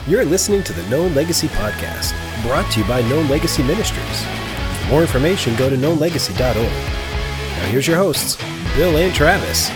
You're listening to the Known Legacy Podcast, brought to you by Known Legacy Ministries. For more information, go to knownlegacy.org. Now here's your hosts, Bill and Travis.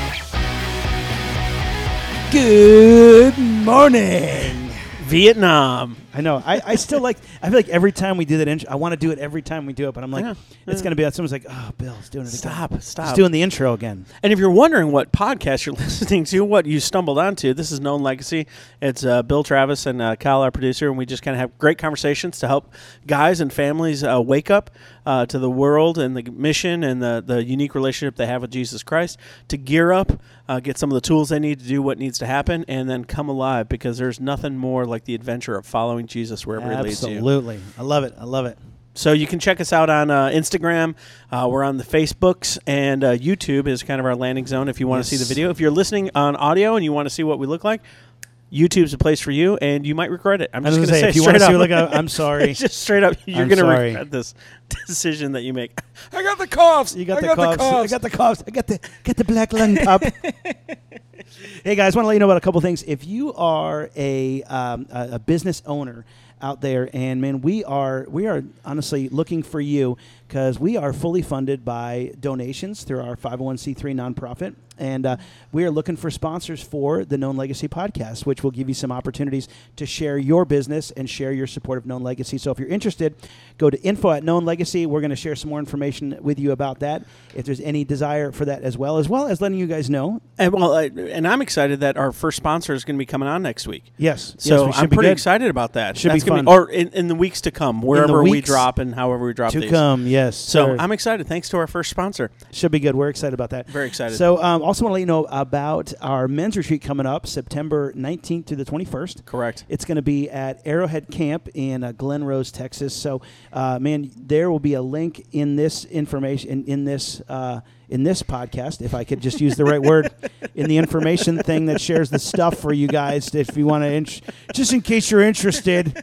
Good morning. Vietnam. I know. I still like, I feel like every time we do that intro, I want to do it every time we do it, but I'm like, it's going to be, someone's like, oh, Bill's doing it again. Stop. He's doing the intro again. And if you're wondering what podcast you're listening to, what you stumbled onto, this is Known Legacy. It's Bill Travis and Kyle, our producer, and we just kind of have great conversations to help guys and families wake up to the world and the mission and the unique relationship they have with Jesus Christ, to gear up, get some of the tools they need to do what needs to happen, and then come alive, because there's nothing more like the adventure of following Jesus wherever he leads you. Absolutely. I love it. So you can check us out on Instagram. We're on the Facebooks, and YouTube is kind of our landing zone if you want to see the video. If you're listening on audio and you want to see what we look like, YouTube's a place for you, and you might regret it. I'm just going to say if you straight want to up. see what I'm sorry. Just straight up, you're going to regret this decision that you make. I got the coughs. You got the coughs. I got the coughs. I got the black lung pop. Hey guys, want to let you know about a couple things. If you are a business owner out there, and man, we are honestly looking for you, because we are fully funded by donations through our 501c3 nonprofit, and we are looking for sponsors for the Known Legacy podcast, which will give you some opportunities to share your business and share your support of Known Legacy. So if you're interested, go to info@Known Legacy. We're going to share some more information with you about that, if there's any desire for that, as well as letting you guys know. And I'm excited that our first sponsor is going to be coming on next week. Yes. So yes, I'm pretty excited about that. Should That's be fun. or in the weeks to come, wherever we drop and however we drop to these. come, yes. So sir. I'm excited. Thanks to our first sponsor. Should be good. We're excited about that. Very excited. So also want to let you know about our men's retreat coming up September 19th to the 21st. Correct. It's going to be at Arrowhead Camp in Glen Rose, Texas. So, man, there will be a link in this information, in this podcast, if I could just use the right word, in the information thing that shares the stuff for you guys, if you want to, just in case you're interested.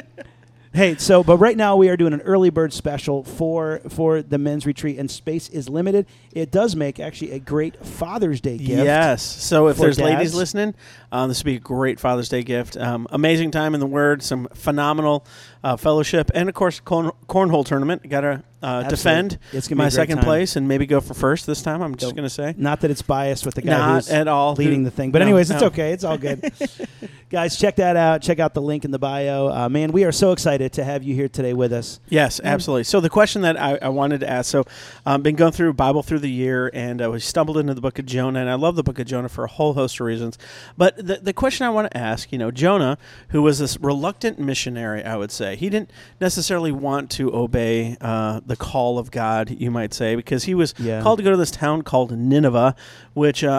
Hey, but right now we are doing an early bird special for the men's retreat, and space is limited. It does make actually a great Father's Day gift. Yes. So if there's dads. ladies listening, this would be a great Father's Day gift. Amazing time in the Word, some phenomenal fellowship, and of course cornhole tournament. Got to defend my second place and maybe go for first this time. I'm just going to say. Not that it's biased with the guy who's at all leading the thing, but anyways, it's okay. It's all good. Guys, check that out. Check out the link in the bio. Man, we are so excited to have you here today with us. Yes, absolutely. So the question that I wanted to ask, so I've been going through Bible through the year, and we stumbled into the book of Jonah, and I love the book of Jonah for a whole host of reasons. But the question I want to ask, Jonah, who was this reluctant missionary, I would say, he didn't necessarily want to obey the call of God, you might say, because he was called to go to this town called Nineveh, which we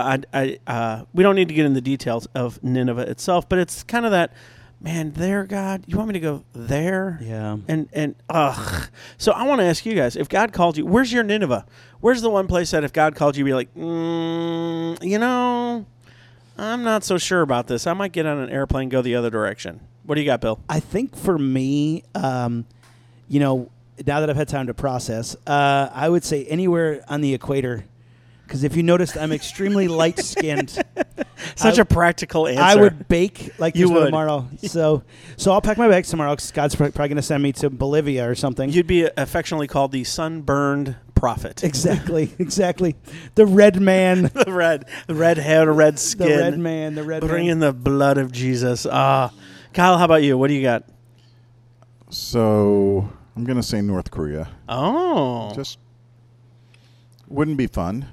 don't need to get into the details of Nineveh itself, but it's kind of that, man, there, God, you want me to go there? Yeah. And So I want to ask you guys, if God called you, where's your Nineveh? Where's the one place that if God called you, you'd be like, I'm not so sure about this. I might get on an airplane and go the other direction. What do you got, Bill? I think for me, now that I've had time to process, I would say anywhere on the equator. Because if you noticed, I'm extremely light-skinned. Such a practical answer. I would bake like you would tomorrow. So I'll pack my bags tomorrow, because God's probably going to send me to Bolivia or something. You'd be affectionately called the sunburned prophet. Exactly. The red man. the red hair, red skin. The red man. Bringing the blood of Jesus. Kyle, how about you? What do you got? So I'm going to say North Korea. Oh. Just wouldn't be fun.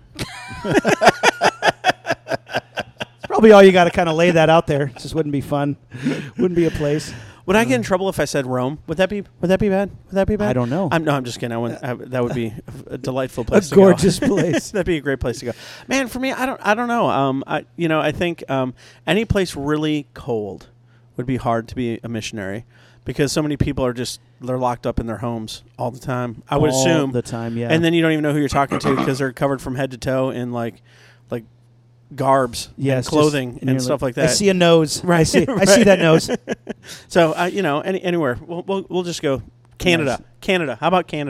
It's probably all you got to kind of lay that out there. It just wouldn't be fun. Wouldn't be a place. Would I get in trouble if I said Rome? Would that be bad? Would that be bad? I don't know. I'm just kidding. That would be a delightful place to go. A gorgeous place. That'd be a great place to go. Man, for me, I don't know. I think any place really cold would be hard to be a missionary, because so many people they're locked up in their homes all the time. I would assume all the time, yeah. And then you don't even know who you're talking to, because they're covered from head to toe in like garbs, and clothing, and stuff like that. I see a nose. Right. I see that nose. So anywhere we'll just go Canada. Nice. Canada. How about Canada?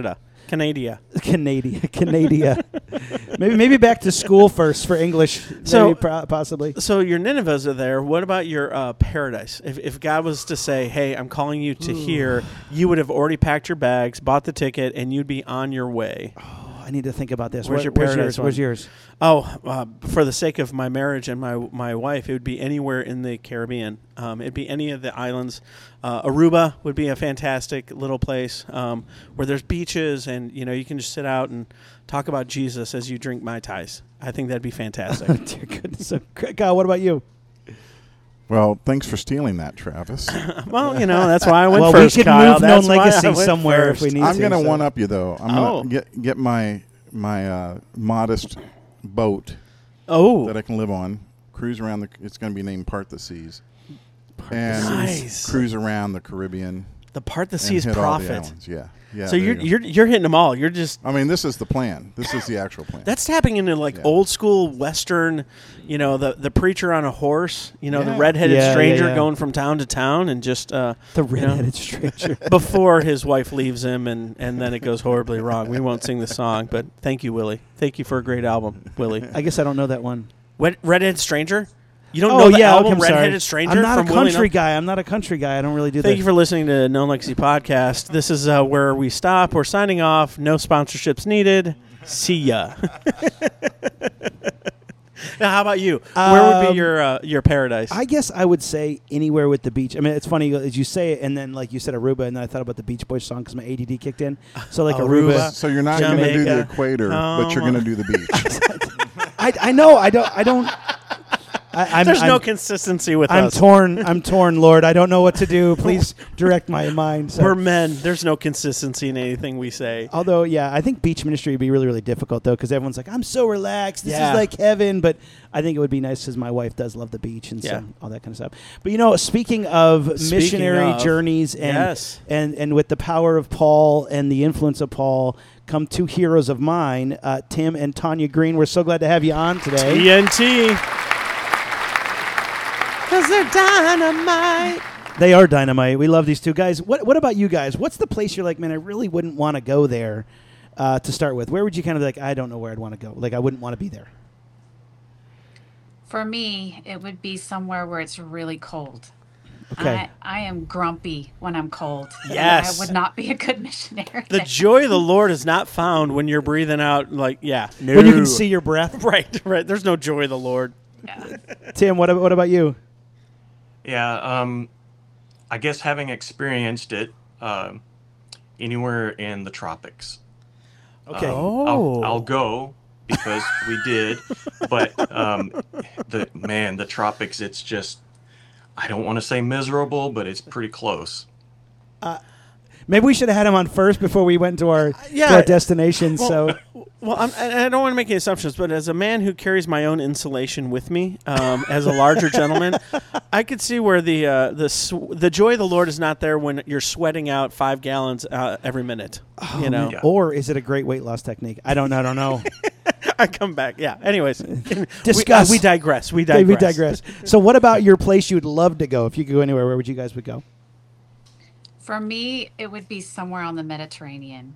Canada. Canada. maybe back to school first for English. So- maybe possibly. So your Ninevehs are there. What about your paradise? If God was to say, "Hey, I'm calling you to here," you would have already packed your bags, bought the ticket, and you'd be on your way. I need to think about this. Where's your paradise one? Where's yours? Oh, for the sake of my marriage and my wife, it would be anywhere in the Caribbean. It'd be any of the islands. Aruba would be a fantastic little place where there's beaches and you can just sit out and talk about Jesus as you drink Mai Tais. I think that'd be fantastic. Dear goodness. So, Kyle, what about you? Well, thanks for stealing that, Travis. Well, that's why I went Well, first. we could Kyle. move That's Known why I Legacy went somewhere first. if we need I'm to. going to so- one up you though. I'm going to get my modest boat Oh, that I can live on, cruise around it's going to be named Part the Seas, and Nice. cruise around the Caribbean. the part the and seas hit all the profit. islands. Yeah. So there you go. you're hitting them all. You're just I mean, this is the plan. This is the actual plan. that's tapping into Yeah. old school Western, the preacher on a horse, the Yeah. redheaded Yeah, stranger yeah. going from town to town and just The redheaded stranger. before his wife leaves him and then it goes horribly wrong. We won't sing the song, but thank you, Willie. Thank you for a great album, Willie. I guess I don't know that one. Redheaded Stranger? You don't know the album okay, I'm sorry. Redheaded Stranger I'm not from a Willie country Nelson? guy. I'm not a country guy. I don't really do that. Thank you for listening to Known Legacy Podcast. This is where we stop. We're signing off. No sponsorships needed. See ya. Now, how about you? Where would be your paradise? I guess I would say anywhere with the beach. I mean, it's funny as you say it, and then like you said Aruba, and then I thought about the Beach Boys song because my ADD kicked in. So like Aruba. Aruba. So you're not going to do the Jamaica. equator, but you're going to do the beach. I know. I don't. I'm, There's I'm, no consistency with I'm us. torn. I'm torn, Lord. I don't know what to do. Please direct my mind. So. We're men. There's no consistency in anything we say. Although, yeah, I think beach ministry would be really, really difficult, though, because everyone's like, I'm so relaxed. This Yeah. is like heaven. But I think it would be nice because my wife does love the beach and Yeah. so all that kind of stuff. But, speaking of missionary of, journeys and, yes. and with the power of Paul and the influence of Paul come two heroes of mine, Tim and Tanya Green. We're so glad to have you on today. TNT. Because they're dynamite. They are dynamite. We love these two guys. What about you guys? What's the place you're like, man, I really wouldn't want to go there to start with? Where would you kind of be like, I don't know where I'd want to go. Like, I wouldn't want to be there. For me, it would be somewhere where it's really cold. Okay. I am grumpy when I'm cold. Yes. I would not be a good missionary. The joy of the Lord is not found when you're breathing out no. When you can see your breath. Right. There's no joy of the Lord. Yeah. Tim, what about you? Yeah, I guess having experienced it anywhere in the tropics. Okay. I'll go because we did, but the tropics, it's just, I don't want to say miserable, but it's pretty close. Maybe we should have had him on first before we went to our destination. Well, I don't want to make any assumptions, but as a man who carries my own insulation with me, as a larger gentleman, I could see where the joy of the Lord is not there when you're sweating out 5 gallons every minute. Yeah. Or is it a great weight loss technique? I don't know. I come back. Yeah. Anyways, Discuss. We digress. We digress. So, what about your place you would love to go? If you could go anywhere, where would you guys would go? For me, it would be somewhere on the Mediterranean.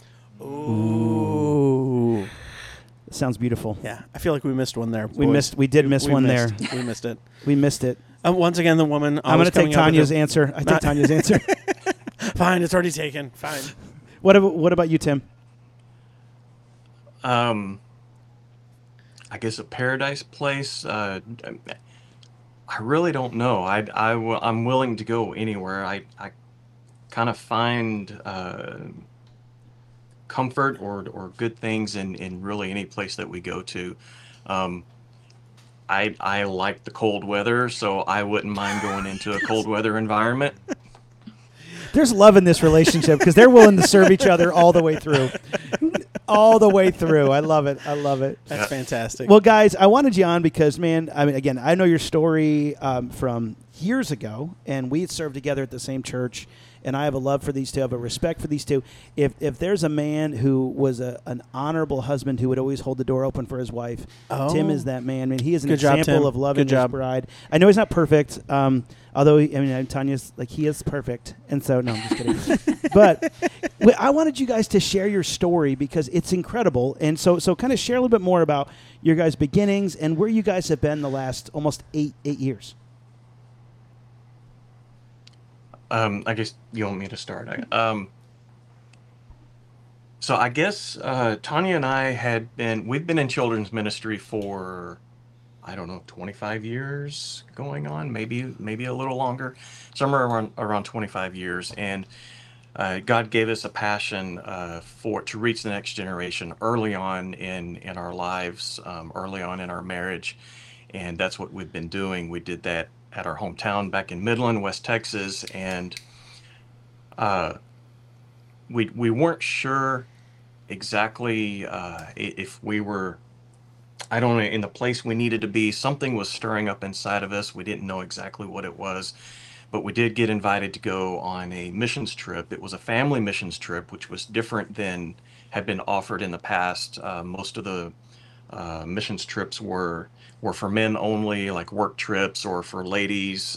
Ooh. Sounds beautiful. Yeah. I feel like we missed one there. We boys. did miss one there. We missed it. We missed it. Once again, the woman. I'm going to take Tanya's answer. I take Tanya's answer. Fine, it's already taken. Fine. What about you, Tim? I guess a paradise place. I really don't know. I'm willing to go anywhere. I kind of find comfort or good things in really any place that we go to. I like the cold weather, so I wouldn't mind going into a cold weather environment. There's love in this relationship because they're willing to serve each other all the way through. All the way through. I love it. That's fantastic. Well, guys, I wanted you on because, man, I mean, again, I know your story from years ago, and we had served together at the same church, and I have a love for these two. I have a respect for these two. If there's a man who was an honorable husband who would always hold the door open for his wife, Tim is that man. I mean, he is an Good job, example Tim. of loving Good his job. bride. I know he's not perfect, although, Tanya's, like, he is perfect. And so, no, I'm just kidding. But I wanted you guys to share your story because it's incredible. And so kind of share a little bit more about your guys' beginnings and where you guys have been the last almost eight years. I guess you want me to start. So I guess Tanya and I we've been in children's ministry for, I don't know, 25 years going on, maybe a little longer, somewhere around 25 years. And God gave us a passion to reach the next generation early on in our lives, early on in our marriage. And that's what we've been doing. We did that at our hometown back in Midland, West Texas. And we weren't sure exactly if we were, I don't know, in the place we needed to be. Something was stirring up inside of us. We didn't know exactly what it was, but we did get invited to go on a missions trip. It was a family missions trip, which was different than had been offered in the past. Most of the missions trips were for men only, like work trips, or for ladies,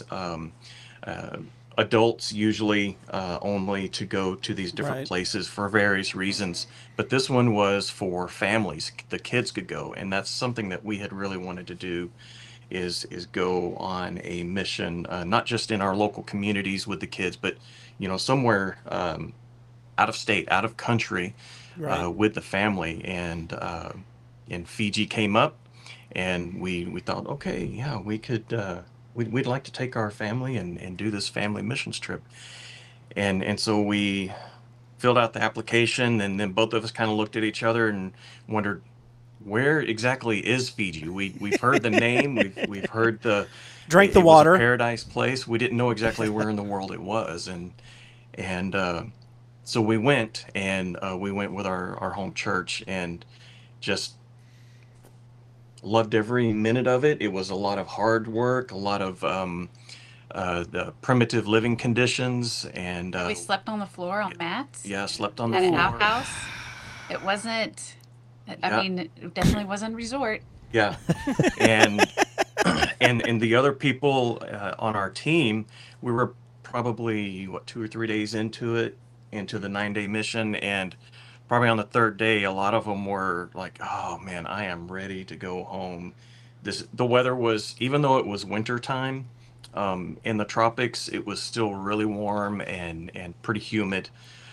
adults usually only, to go to these different places for various reasons. But this one was for families. The kids could go, and that's something that we had really wanted to do, is go on a mission, not just in our local communities with the kids, but somewhere out of state, out of country, with the family. And Fiji came up, and we thought, okay, yeah, we could. We'd like to take our family and do this family missions trip. And so we filled out the application, and then both of us kind of looked at each other and wondered, where exactly is Fiji? We've heard the name, we've heard the drank the it water. Was a paradise place. We didn't know exactly where in the world it was, and so we went, and we went with our home church, and just loved every minute of it. It was a lot of hard work, a lot of the primitive living conditions, and we slept on the floor on mats. Yeah, slept on the At floor. an outhouse. It wasn't. I mean, it definitely wasn't a resort. Yeah, and the other people on our team, we were probably 2 or 3 days into the 9-day mission, and probably on the third day, a lot of them were like, "Oh man, I am ready to go home." The weather was, even though it was winter time, in the tropics, it was still really warm and pretty humid,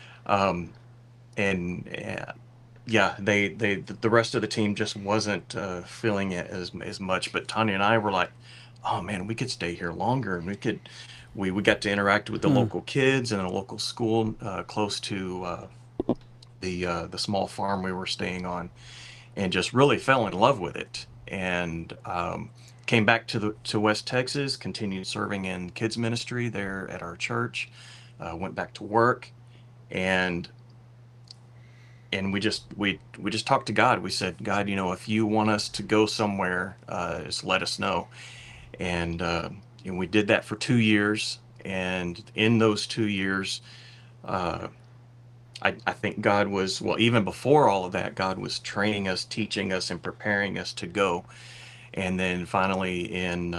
yeah, the rest of the team just wasn't feeling it as much. But Tanya and I were like, "Oh man, we could stay here longer, and we got to interact with the local kids in a local school close to the small farm we were staying on, and just really fell in love with it." And came back to West Texas, continued serving in kids ministry there at our church, went back to work, and we just talked to God. We said, "God, if you want us to go somewhere, just let us know." And we did that for 2 years, and in those 2 years, I think God was, well, even before all of that, God was training us, teaching us, and preparing us to go. And then finally in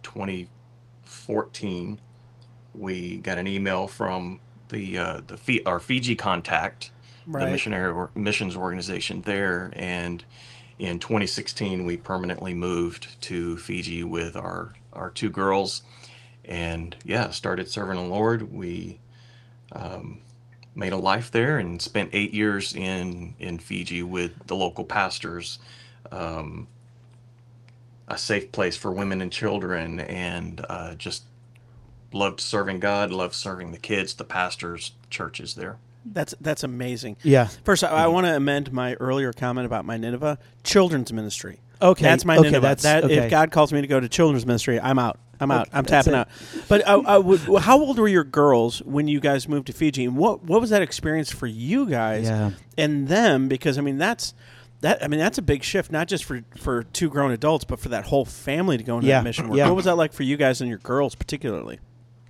2014, we got an email from our Fiji contact, the missions organization there. And in 2016, we permanently moved to Fiji with our 2 girls, and started serving the Lord. We made a life there and spent 8 years in Fiji with the local pastors, a safe place for women and children, and just loved serving God, loved serving the kids, the pastors, churches there. That's amazing. Yeah. First, I want to amend my earlier comment about my Nineveh. Children's ministry. Okay. That's my Nineveh. If God calls me to go to children's ministry, I'm out. I'm tapping out. But how old were your girls when you guys moved to Fiji? And what was that experience for you guys and them? Because that's a big shift, not just for 2 grown adults, but for that whole family to go into that mission work. What was that like for you guys and your girls particularly?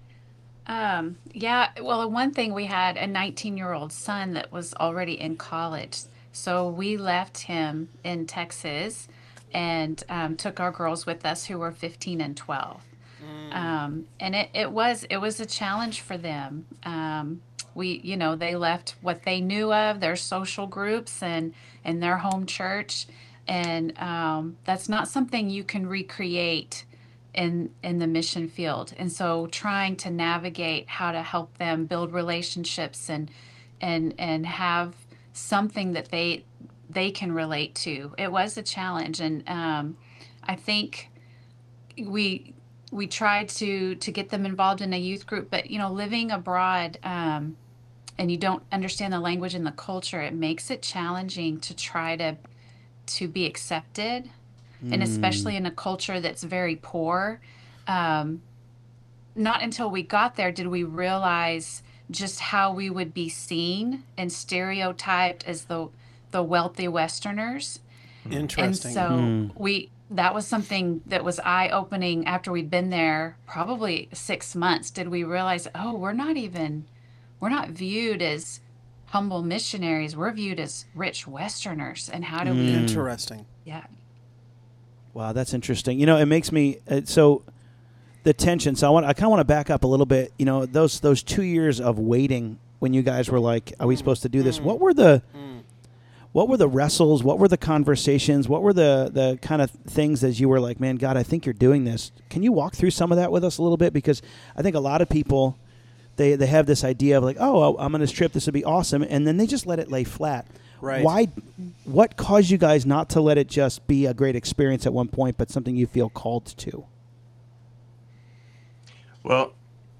Well, one thing, we had a 19-year-old son that was already in college. So we left him in Texas and took our girls with us, who were 15 and 12. And it was a challenge for them. they left what they knew of, their social groups and their home church. And that's not something you can recreate in the mission field. And so trying to navigate how to help them build relationships and have something that they can relate to. It was a challenge. And I think we tried to get them involved in a youth group, but living abroad, and you don't understand the language and the culture, it makes it challenging to try to be accepted, and especially in a culture that's very poor. Not until we got there did we realize just how we would be seen and stereotyped as the wealthy Westerners. Interesting. And so that was something that was eye-opening. After we'd been there probably 6 months, did we realize, oh, we're not viewed as humble missionaries. We're viewed as rich Westerners. And how do we? Interesting. Yeah. Wow, that's interesting. It makes me so the tension. So I kind of want to back up a little bit. Those 2 years of waiting when you guys were like, "Are we supposed to do this?" What were the wrestles? What were the conversations? What were the kind of things that you were like, "Man, God, I think you're doing this." Can you walk through some of that with us a little bit? Because I think a lot of people they have this idea of like, "Oh, I'm on this trip. This would be awesome," and then they just let it lay flat. Right. What caused you guys not to let it just be a great experience at one point, but something you feel called to? Well,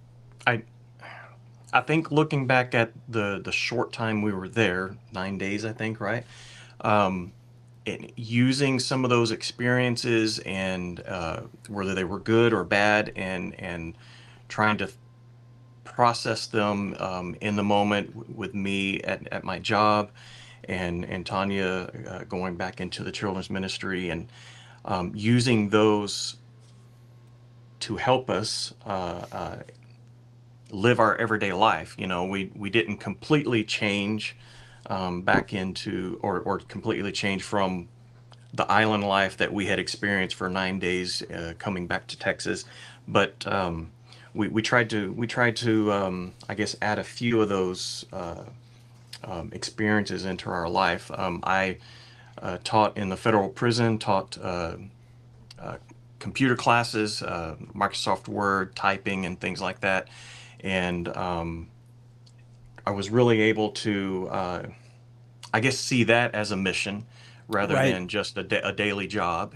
I think looking back at the short time we were there, 9 days, I think, right? And using some of those experiences and whether they were good or bad, and trying to process them in the moment with me at my job, and Tanya going back into the children's ministry, and using those to help us live our everyday life. We didn't completely change back into or completely change from the island life that we had experienced for 9 days coming back to Texas, but we tried to I guess add a few of those experiences into our life. I taught in the federal prison, taught computer classes, Microsoft Word, typing, and things like that. And I was really able to, I guess, see that as a mission rather Right. than just a daily job,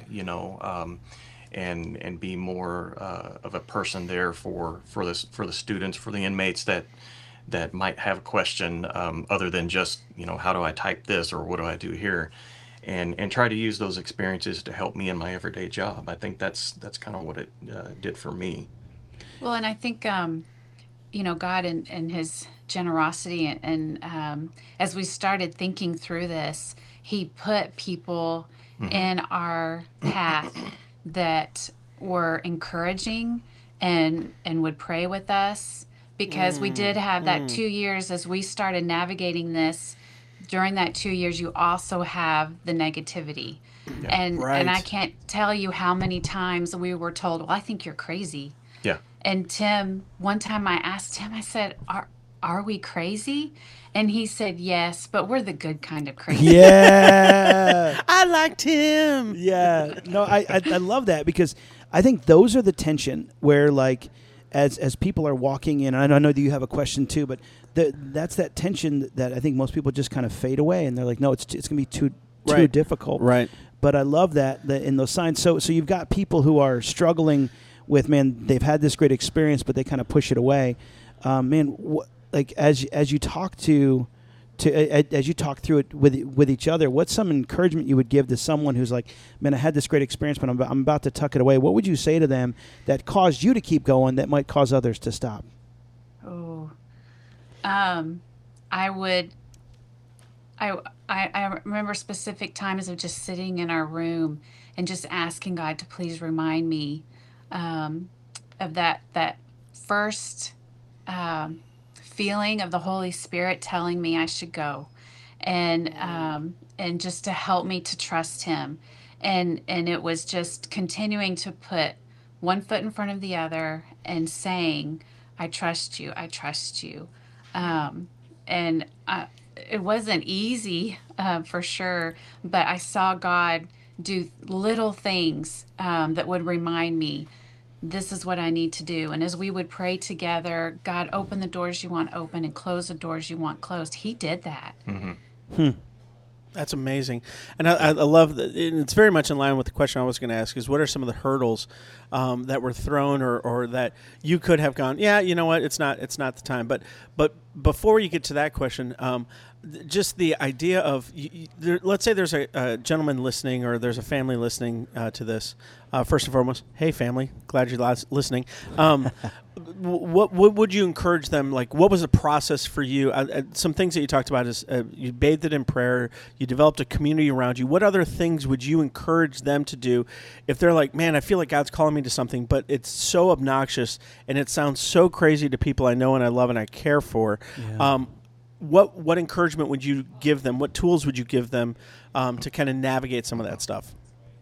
and be more of a person there for the students, for the inmates that might have a question other than just, how do I type this or what do I do here? And try to use those experiences to help me in my everyday job. I think that's kind of what it did for me. Well, and I think, God and his generosity, and as we started thinking through this, he put people in our path that were encouraging and would pray with us, because we did have that 2 years as we started navigating this. During that 2 years, you also have the negativity. And I can't tell you how many times we were told, well, I think you're crazy. Yeah. And Tim, one time I asked Tim, I said, are we crazy? And he said, yes, but we're the good kind of crazy. Yeah. I liked him. Yeah. No, I love that, because I think those are the tension where, like, as people are walking in, and I know that you have a question too, but that's that tension that I think most people just kind of fade away, and they're like, no, it's going to be too difficult. Right. But I love that in those signs. So you've got people who are struggling with, man, they've had this great experience, but they kind of push it away. As you talk as you talk through it with each other, what's some encouragement you would give to someone who's like, man, I had this great experience, but I'm about to tuck it away? What would you say to them that caused you to keep going that might cause others to stop? Oh, I remember specific times of just sitting in our room and just asking God to please remind me of that first feeling of the Holy Spirit telling me I should go, and just to help me to trust Him, and it was just continuing to put one foot in front of the other and saying, I trust you, I trust you. And it wasn't easy for sure, but I saw God do little things that would remind me this is what I need to do. And as we would pray together, God, open the doors you want open and close the doors you want closed. He did that. That's amazing, and I love that. And it's very much in line with the question I was going to ask: is what are some of the hurdles that were thrown, or that you could have gone? Yeah, you know what? It's not the time. But before you get to that question, just the idea of let's say there's a gentleman listening, or there's a family listening to this. First and foremost, hey family, glad you're listening. What would you encourage them? Like, what was the process for you? Some things that you talked about is you bathed it in prayer. You developed a community around you. What other things would you encourage them to do if they're like, man, I feel like God's calling me to something, but it's so obnoxious and it sounds so crazy to people I know and I love and I care for. Yeah. What encouragement would you give them? What tools would you give them to kind of navigate some of that stuff?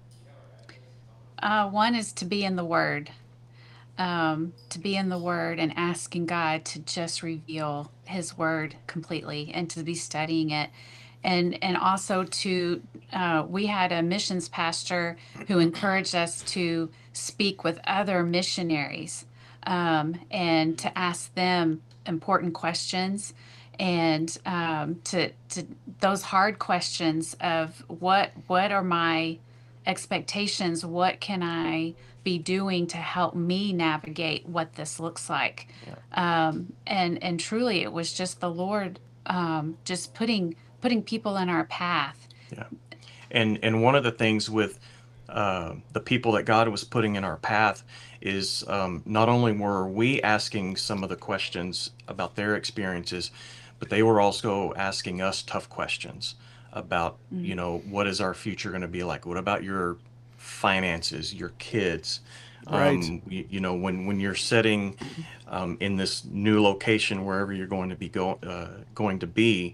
One is to be in the Word. To be in the Word and asking God to just reveal His Word completely, and to be studying it, and also to we had a missions pastor who encouraged us to speak with other missionaries and to ask them important questions, and to those hard questions of what are my expectations, what can I be doing to help me navigate what this looks like. And truly it was just the Lord just putting people in our path. Yeah. And one of the things with the people that God was putting in our path is not only were we asking some of the questions about their experiences, but they were also asking us tough questions about, you know, what is our future going to be like? What about your finances, your kids? Right. You know, when you're sitting in this new location, wherever you're going to be going to be,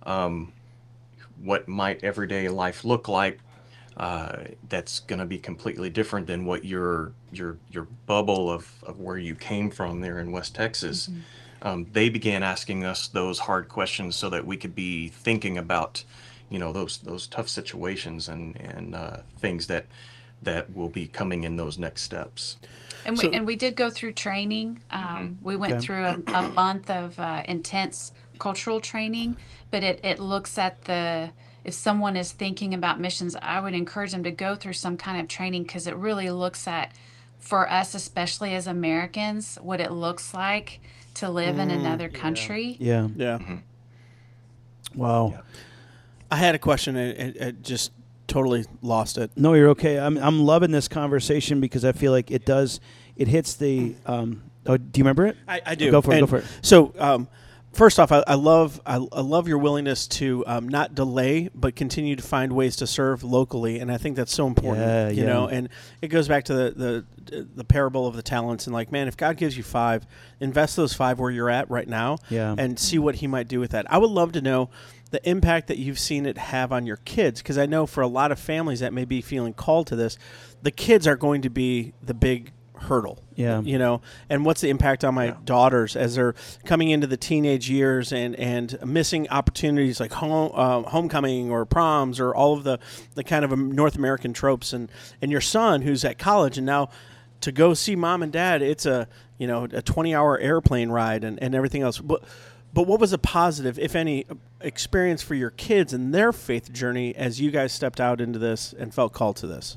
what might everyday life look like? That's going to be completely different than what your bubble of where you came from there in West Texas. They began asking us those hard questions so that we could be thinking about, you know, those tough situations and things that will be coming in those next steps. And we did go through training. We went through a month of intense cultural training, but it looks at if someone is thinking about missions, I would encourage them to go through some kind of training, because it really looks at, for us, especially as Americans, what it looks like to live in another country. Yeah. Wow. Yeah. I had a question. It just totally lost it. No, you're okay. I'm loving this conversation because I feel like it hits the. Do you remember it? I do. Go for it. So, first off, I love your willingness to not delay, but continue to find ways to serve locally, and I think that's so important. You know, and it goes back to the parable of the talents, and like, man, if God gives you 5, invest those 5 where you're at right now, and see what He might do with that. I would love to know the impact that you've seen it have on your kids, because I know for a lot of families that may be feeling called to this, the kids are going to be the big hurdle. You know, and what's the impact on my daughters as they're coming into the teenage years and missing opportunities like homecoming or proms or all of the kind of North American tropes, and your son who's at college, and now to go see mom and dad, it's a 20-hour airplane ride and everything else. But what was a positive, if any, experience for your kids and their faith journey as you guys stepped out into this and felt called to this?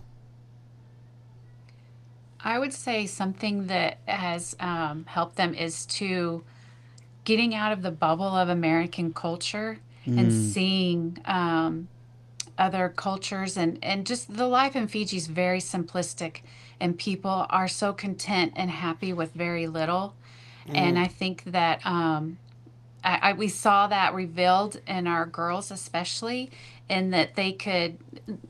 I would say something that has helped them is to getting out of the bubble of American culture and seeing other cultures, and just the life in Fiji is very simplistic, and people are so content and happy with very little. And I think that we saw that revealed in our girls, especially, in that they could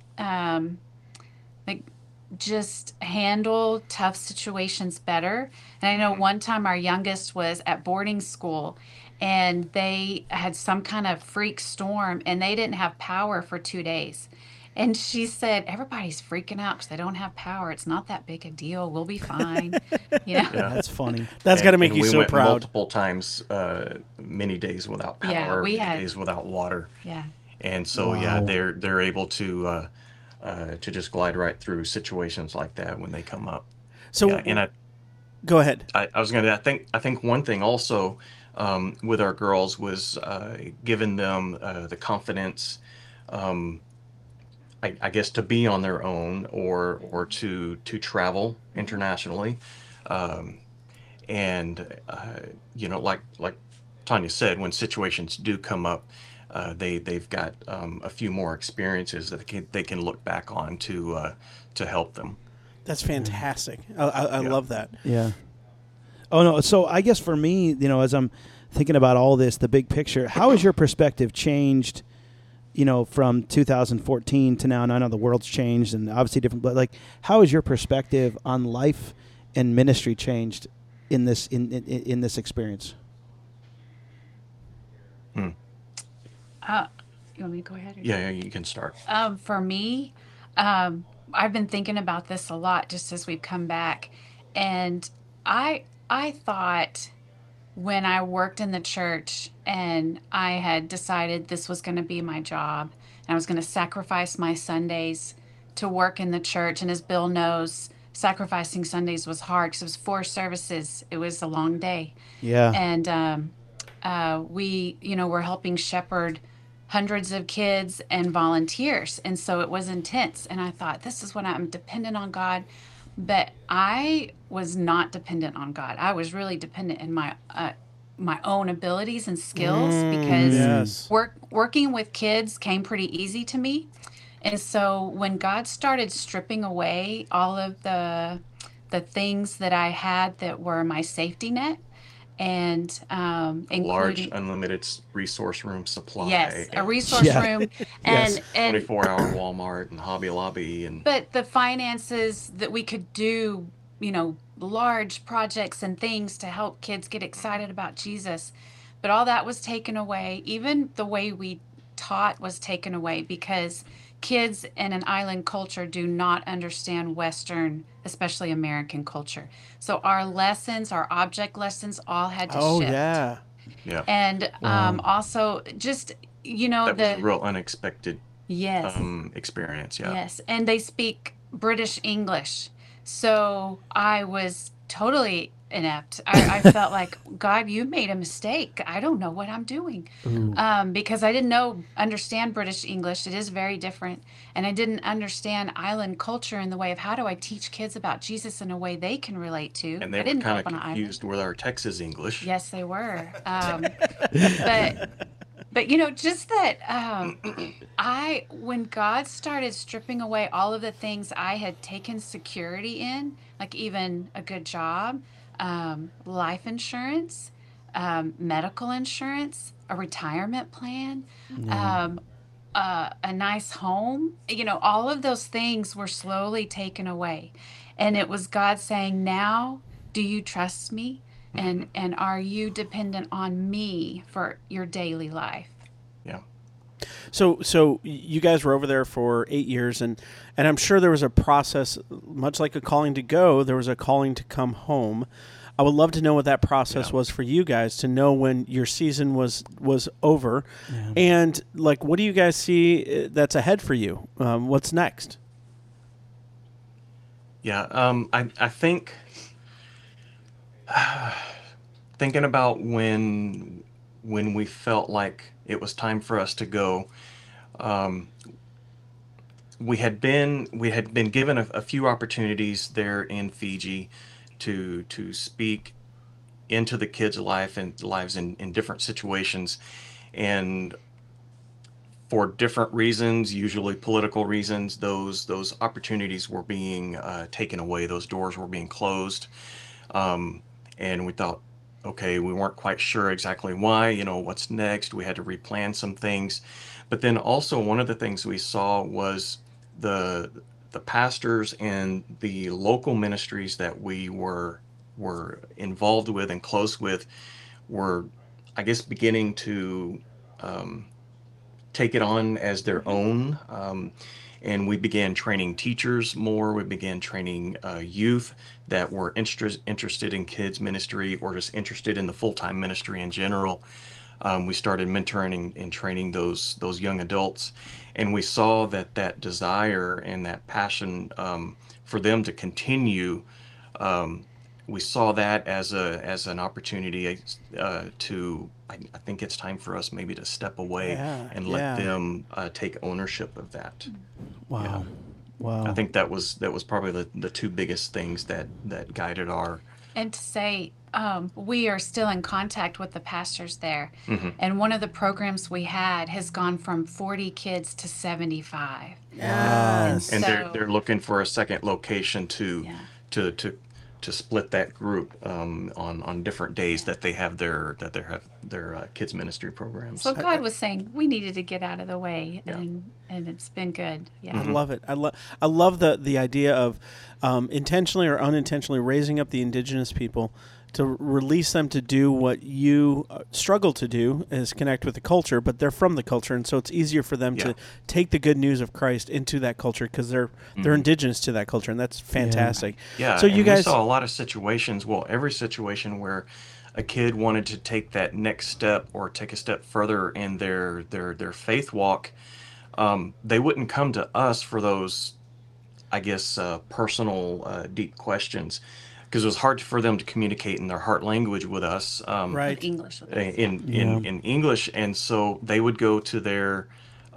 just handle tough situations better. And I know one time our youngest was at boarding school, and they had some kind of freak storm, and they didn't have power for 2 days. And she said, everybody's freaking out because they don't have power. It's not that big a deal. We'll be fine. You know? Yeah. That's funny. That's got to make And you we so went proud. multiple times, many days without power, Yeah, we many had, days without water, yeah. and so yeah, Wow. they're able to just glide right through situations like that when they come up. So Yeah, and go ahead. I was gonna I think one thing also with our girls was giving them the confidence, um, I guess, to be on their own or to travel internationally, um, and like Tanya said, when situations do come up, they've got a few more experiences that they can look back on to help them. That's fantastic. I Yeah. love that. Yeah. Oh no. So I guess for me, as I'm thinking about all this, the big picture, how has your perspective changed? From 2014 to now, and I know the world's changed and obviously different, but like, how has your perspective on life and ministry changed in this in this experience? Hmm. You want me to go ahead? Yeah, you can start. For me, I've been thinking about this a lot just as we've come back, and I thought when I worked in the church and I had decided this was going to be my job and I was going to sacrifice my Sundays to work in the church. And as Bill knows, sacrificing Sundays was hard because it was 4 services. It was a long day. Yeah. And we, were helping shepherd hundreds of kids and volunteers. And so it was intense. And I thought, this is when I'm dependent on God. But I was not dependent on God. I was really dependent in my own abilities and skills because Yes. working with kids came pretty easy to me. And so when God started stripping away all of the things that I had that were my safety net, and Large including, unlimited resource room supply, yes, a and resource Yeah. room, Yes. and 24-hour Walmart and Hobby Lobby and but the finances that we could do, large projects and things to help kids get excited about Jesus. But all that was taken away. Even the way we taught was taken away because kids in an island culture do not understand Western, especially American culture. So our lessons, our object lessons, all had to Oh shift. yeah. yeah, And Wow. also just, that was a the, real unexpected yes. experience. Yeah, Yes, and they speak British English. So I was totally inept. I felt like, God, you made a mistake. I don't know what I'm doing. Ooh. Because I didn't understand British English. It is very different. And I didn't understand island culture in the way of how do I teach kids about Jesus in a way they can relate to. and I they were didn't grow kind up of on an island. confused with our Texas English. Yes, they were. But just that when God started stripping away all of the things I had taken security in, like even a good job, life insurance, medical insurance, a retirement plan, a nice home, all of those things were slowly taken away. And it was God saying, now, do you trust me? And are you dependent on me for your daily life? Yeah. So you guys were over there for 8 years, and I'm sure there was a process, much like a calling to go. There was a calling to come home. I would love to know what that process was for you guys to know when your season was over, and like, what do you guys see that's ahead for you? What's next? Yeah, I think thinking about when we felt like it was time for us to go, we had been given a few opportunities there in Fiji to speak into the kids' lives in different situations, and for different reasons, usually political reasons, those opportunities were being taken away. Those doors were being closed, and we thought, okay, we weren't quite sure exactly why. What's next? We had to replan some things, but then also one of the things we saw was the pastors and the local ministries that we were involved with and close with were, I guess, beginning to take it on as their own, and we began training teachers more. We began training youth that were interested in kids ministry or just interested in the full-time ministry in general. We started mentoring and training those young adults, and we saw that desire and that passion for them to continue. We saw that as an opportunity to. I think it's time for us maybe to step away and let them take ownership of that. Wow. Yeah. Wow. I think that was probably the two biggest things that guided our. And to say, we are still in contact with the pastors there. Mm-hmm. And one of the programs we had has gone from 40 kids to 75. Yes. And So- they're looking for a second location to Yeah. to split that group on different days that they have their kids ministry programs. So God was saying we needed to get out of the way, Yeah. and it's been good. Yeah. I love it. I love the idea of intentionally or unintentionally raising up the indigenous people to release them to do what you struggle to do, is connect with the culture, but they're from the culture, and so it's easier for them to take the good news of Christ into that culture because they're indigenous to that culture, and that's fantastic. Yeah, So you and guys we saw a lot of situations, every situation where a kid wanted to take that next step or take a step further in their faith walk, they wouldn't come to us for those, I guess, personal, deep questions, because it was hard for them to communicate in their heart language with us. right. English. In English, and so they would go to their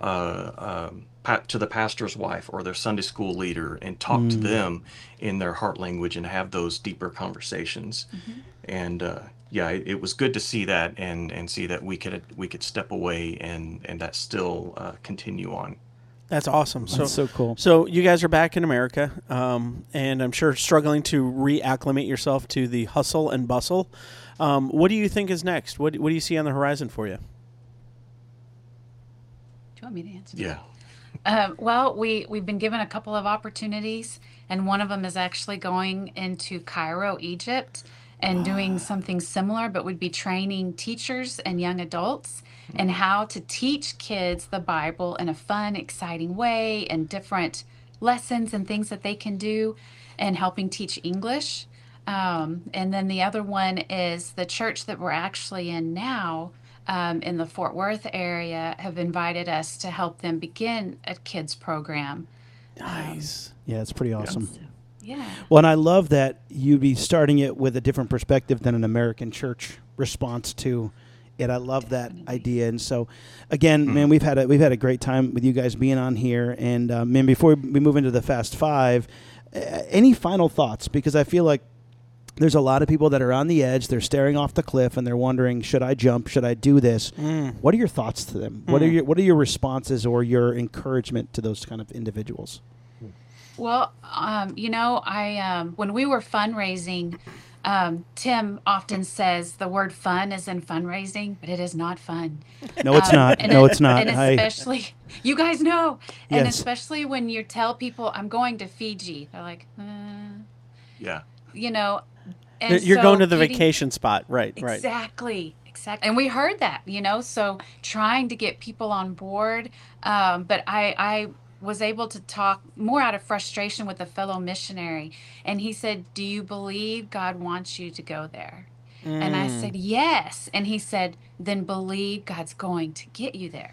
to the pastor's wife or their Sunday school leader and talk to them in their heart language and have those deeper conversations. And it was good to see that and see that we could step away and that still continue on. That's awesome. That's so cool. So you guys are back in America, and I'm sure struggling to reacclimate yourself to the hustle and bustle. What do you think is next? What do you see on the horizon for you? Do you want me to answer? Yeah. Well, we've been given a couple of opportunities, and one of them is actually going into Cairo, Egypt, and doing something similar, but would be training teachers and young adults and how to teach kids the Bible in a fun, exciting way, and different lessons and things that they can do, and helping teach English. And then the other one is the church that we're actually in now, in the Fort Worth area, have invited us to help them begin a kids program. Nice. Yeah, it's pretty awesome. Yeah. Well, and I love that you'd be starting it with a different perspective than an American church response to it. I love that idea. And so, again, man, we've had a great time with you guys being on here. And man, before we move into the Fast Five, any final thoughts? Because I feel like there's a lot of people that are on the edge. They're staring off the cliff and they're wondering, should I jump? Should I do this? What are your thoughts to them? What are your responses or your encouragement to those kind of individuals? Well, when we were fundraising, Tim often says the word fun is in fundraising, but it is not fun. No, it's not. No, it's not. And especially, you guys know, and Yes. especially when you tell people, I'm going to Fiji, they're like, Yeah. And You're so going to the getting- vacation spot, right? Exactly. And we heard that, so trying to get people on board. But I was able to talk more out of frustration with a fellow missionary. And he said, do you believe God wants you to go there? And I said, yes. And he said, then believe God's going to get you there.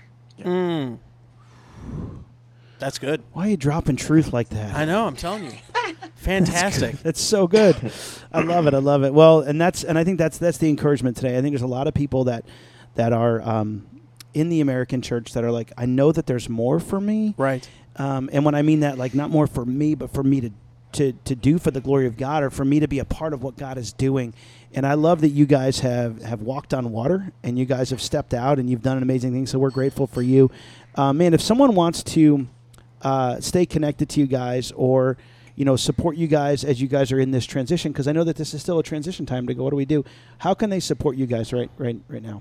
That's good. Why are you dropping truth like that? I know. I'm telling you. Fantastic. That's so good. I love it. I love it. Well, and I think that's the encouragement today. I think there's a lot of people that are in the American church that are like, I know that there's more for me. Right. And when I mean that, like, not more for me, but for me to do for the glory of God, or for me to be a part of what God is doing. And I love that you guys have walked on water, and you guys have stepped out, and you've done an amazing thing. So we're grateful for you. Man, if someone wants to stay connected to you guys, or support you guys as you guys are in this transition, because I know that this is still a transition time to go, what do we do? How can they support you guys right now?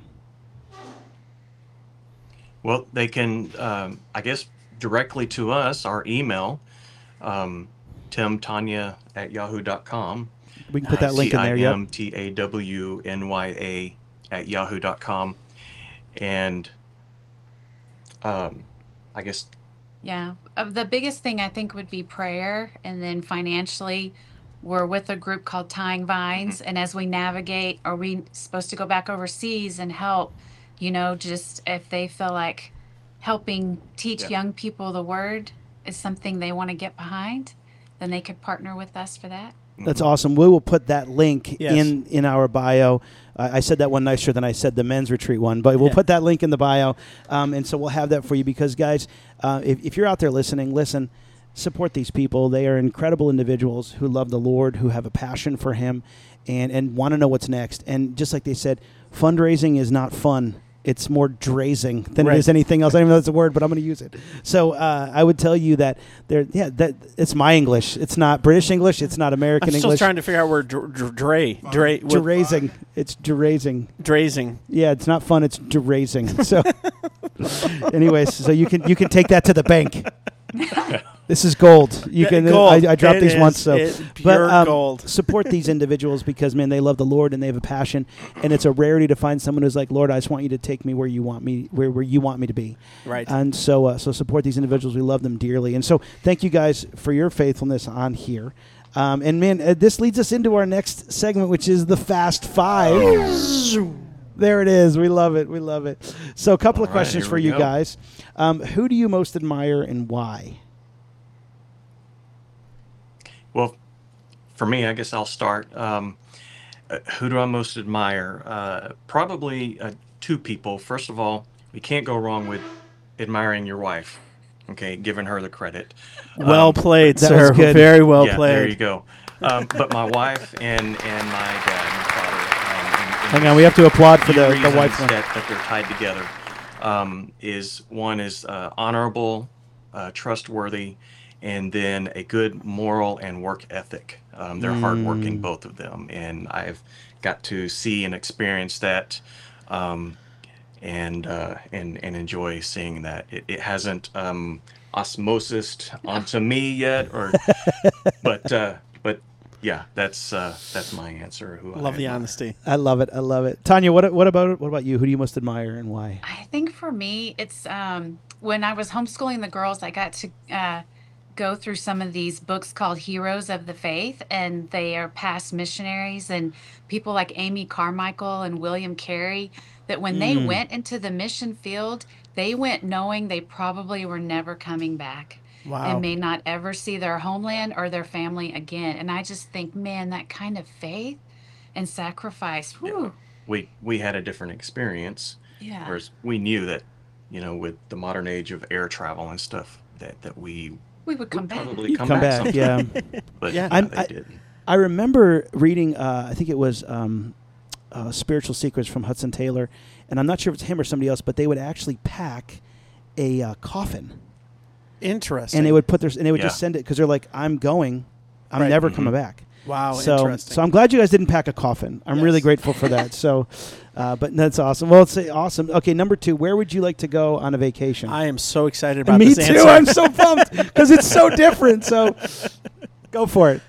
Well, they can, I guess, directly to us, our email, timtanya@yahoo.com. We can put that link in there. Yep. timtawnya@yahoo.com. And I guess Yeah. The biggest thing I think would be prayer. And then financially, we're with a group called Tying Vines. And as we navigate, are we supposed to go back overseas and help? Just if they feel like helping teach Yeah. young people the word is something they want to get behind, then they could partner with us for that. That's awesome. We will put that link Yes. in our bio. I said that one nicer than I said the men's retreat one, but we'll put that link in the bio, and so we'll have that for you because, guys, if you're out there listening, listen, support these people. They are incredible individuals who love the Lord, who have a passion for Him, and want to know what's next. And just like they said, fundraising is not fun. It's more drazing than it is anything else. I don't even know that's a word, but I'm going to use it. So I would tell you that that it's my English. It's not British English. It's not American I'm still English. trying to figure out where Drazing. It's drazing. drazing. Yeah, it's not fun. It's drazing. So, anyways, so you can take that to the bank. This is gold. You can. Gold. I dropped It these is. once, so It's pure gold. Support these individuals because man, they love the Lord and they have a passion, and it's a rarity to find someone who's like, Lord, I just want you to take me where you want me, where you want me to be. Right. And so support these individuals. We love them dearly, and so thank you guys for your faithfulness on here. And man, this leads us into our next segment, which is the Fast Five. There it is. We love it. We love it. So a couple of All right, questions here for we you go. guys. Who do you most admire and why? Well, for me, I guess I'll start. Who do I most admire? Probably two people. First of all, we can't go wrong with admiring your wife. Okay, giving her the credit. Well played, that sir. was good. Very well Yeah, played. there you go. But my wife and my dad, my father. Hang on, we have to applaud for few the reasons wife. that they're tied together. One is honorable, trustworthy, and then a good moral and work ethic. They're hardworking, both of them, and I've got to see and experience that, and enjoy seeing that. It hasn't osmosis onto me yet, but yeah, that's my answer. Who Love I the admire. honesty. I love it. I love it. Tanya, what about you? Who do you most admire and why? I think for me, it's when I was homeschooling the girls, I got to go through some of these books called Heroes of the Faith, and they are past missionaries and people like Amy Carmichael and William Carey, that when they went into the mission field, they went knowing they probably were never coming back. Wow. And may not ever see their homeland or their family again. And I just think, man, that kind of faith and sacrifice, whew, We had a different experience, yeah. whereas we knew that, with the modern age of air travel and stuff, that we We would come would back. probably You'd come, come back, back, sometime. yeah. But Yeah. they didn't. I remember reading, I think it was Spiritual Secrets from Hudson Taylor, and I'm not sure if it's him or somebody else, but they would actually pack a coffin, Interesting. and they would just Yeah. send it because they're like, I'm going, I'm Right. never coming back. Wow, So interesting. I'm glad you guys didn't pack a coffin. I'm really Yes. grateful for that. So, but that's awesome. Well, it's awesome. Okay, number 2, where would you like to go on a vacation? I am so excited about Me this too. answer. I'm so pumped because it's so different. So, go for it.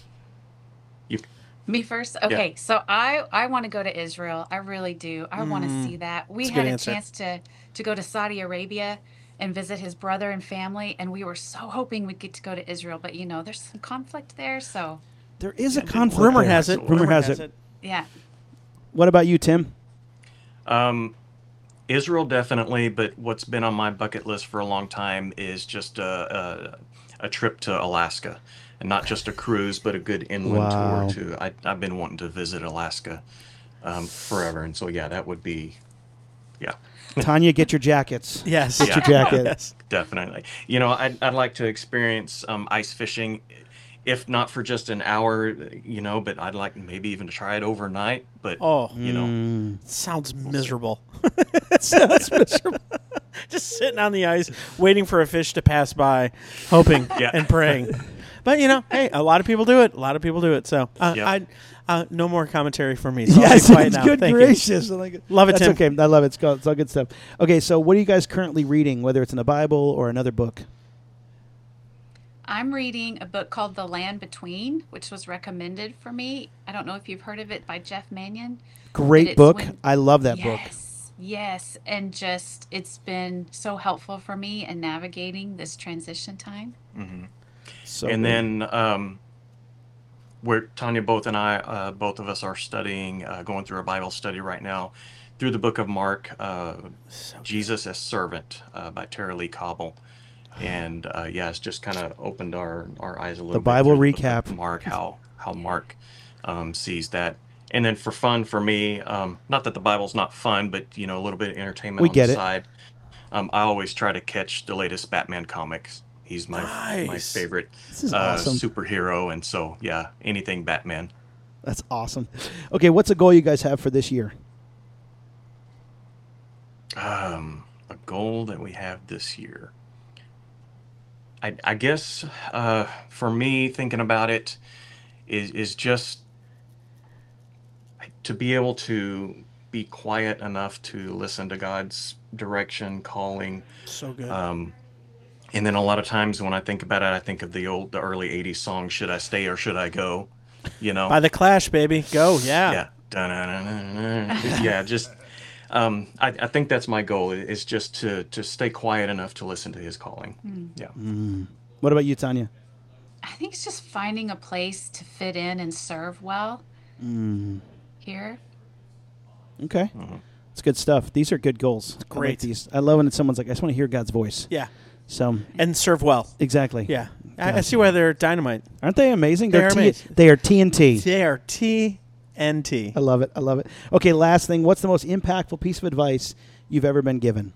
Me first? Okay, so I want to go to Israel. I really do. I want to see that. We That's a had good a answer. chance to go to Saudi Arabia and visit his brother and family, and we were so hoping we'd get to go to Israel, but there's some conflict there, so There is a Yeah, conflict. Rumor there. has it. Rumor has it. yeah. What about you, Tim? Israel definitely, but what's been on my bucket list for a long time is just a trip to Alaska, and not just a cruise, but a good inland Wow. tour too. I've been wanting to visit Alaska forever, and so yeah, that would be, yeah, Tanya, get your jackets. Yes. Get your jacket. Yes. definitely. I'd like to experience ice fishing, if not for just an hour, but I'd like maybe even to try it overnight. But Oh, sounds miserable. Sounds miserable. Just sitting on the ice, waiting for a fish to pass by, hoping Yeah. and praying. But hey, a lot of people do it. So Yeah. no more commentary for me. So I'll Yes, be quiet it's now. good Thank you. gracious. I like it. Love it, That's Tim. okay. I love it. It's all good stuff. Okay, so what are you guys currently reading, whether it's in the Bible or another book? I'm reading a book called The Land Between, which was recommended for me. I don't know if you've heard of it, by Jeff Mannion. Great it's book. when- I love that book. Yes. Yes, and just it's been so helpful for me in navigating this transition time. So And good. then where Tanya, both of us are studying, going through a Bible study right now through the book of Mark, Jesus as Servant by Tara Lee Cobble. And yeah, it's just kind of opened our eyes a little bit. Bible through the book of recap. Mark, how Mark sees that. And then for fun for me, not that the Bible's not fun, but a little bit of entertainment We on get the it. side. I always try to catch the latest Batman comics. He's my Nice. favorite This is awesome. superhero, and so yeah, anything Batman. That's awesome. Okay, what's a goal you guys have for this year? A goal that we have this year. I guess for me, thinking about it, is just to be able to be quiet enough to listen to God's direction, calling. So good. And then a lot of times when I think about it, I think of the early '80s song, "Should I Stay or Should I Go?" By the Clash, baby. Go. Yeah. Yeah. Dun-dun-dun-dun-dun. Yeah, just I think that's my goal, is just to stay quiet enough to listen to his calling. Yeah. What about you, Tanya? I think it's just finding a place to fit in and serve well here. Okay. It's good stuff. These are good goals. I like Great. these. I love when someone's like, I just want to hear God's voice. Yeah. So, And serve well. exactly. Yeah. I see why they're dynamite. Aren't they amazing? They're amazing. They are TNT. They are TNT. I love it. I love it. Okay, last thing. What's the most impactful piece of advice you've ever been given?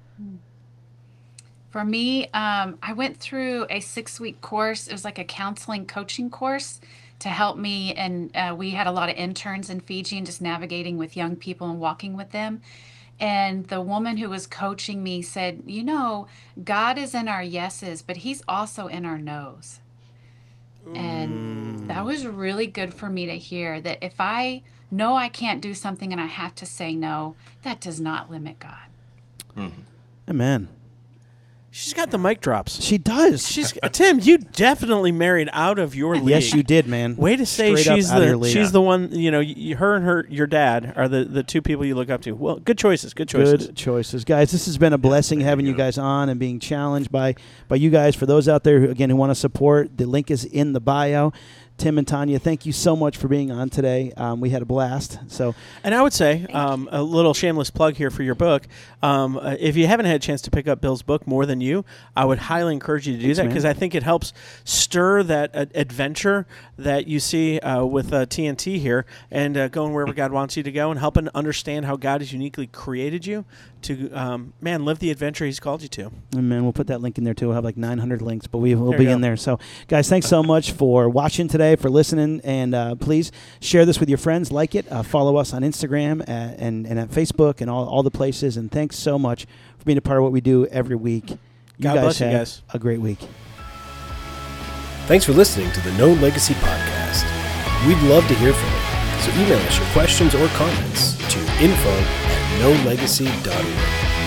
For me, I went through a 6-week course. It was like a counseling coaching course to help me. And we had a lot of interns in Fiji and just navigating with young people and walking with them. And the woman who was coaching me said, God is in our yeses, but he's also in our no's. And that was really good for me to hear, that if I know I can't do something and I have to say no, that does not limit God. Amen. She's got the mic drops. She does. She's Tim. You definitely married out of your league. Yes, you did, man. Way to say Straight up she's out of your league. she's the one. Her and your dad are the two people you look up to. Well, good choices. Good choices. Good choices, guys. This has been a blessing having you guys on and being challenged by you guys. For those out there who want to support, the link is in the bio. Tim and Tanya, thank you so much for being on today. We had a blast. So, And I would say a little shameless plug here for your book. If you haven't had a chance to pick up Bill's book, More Than You, I would highly encourage you to do that, because I think it helps stir that adventure that you see with TNT here, and going wherever God wants you to go, and helping understand how God has uniquely created you to, live the adventure He's called you to. and man, we'll put that link in there too. We'll have like 900 links, but we'll There be you in go. there. So, guys, thanks so much for watching today, for listening, and please share this with your friends. Like it. Follow us on Instagram and at Facebook and all the places. And thanks so much for being a part of what we do every week. God bless you have guys. a great week. Thanks for listening to the Known Legacy Podcast. We'd love to hear from you, so email us your questions or comments to info@knownlegacy.org.